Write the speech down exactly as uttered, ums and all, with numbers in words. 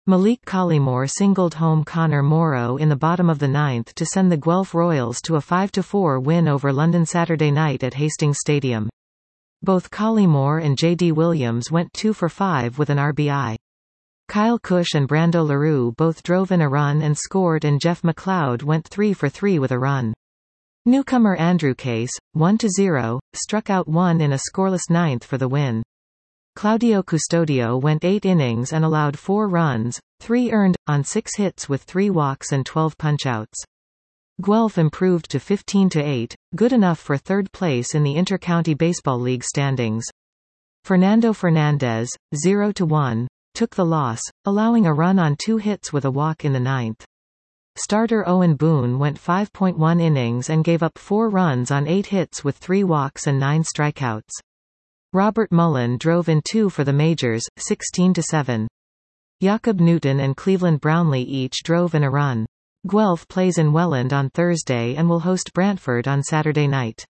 Malik Collymore singled home Connor Morrow in the bottom of the ninth to send the Guelph Royals to a five to four win over London Saturday night at Hastings Stadium. Both Collymore and J D Williams went two for five with an R B I. Kyle Cush and Brando LaRue both drove in a run and scored, and Jeff McLeod went three for three with a run. Newcomer Andrew Case, one to zero, struck out one in a scoreless ninth for the win. Claudio Custodio went eight innings and allowed four runs, three earned, on six hits with three walks and twelve punchouts. Guelph improved to fifteen to eight, good enough for third place in the Inter-County Baseball League standings. Fernando Fernandez, zero to one, took the loss, allowing a run on two hits with a walk in the ninth. Starter Owen Boone went five point one innings and gave up four runs on eight hits with three walks and nine strikeouts. Robert Mullen drove in two for the Majors, sixteen to seven. Jakob Newton and Cleveland Brownlee each drove in a run. Guelph plays in Welland on Thursday and will host Brantford on Saturday night.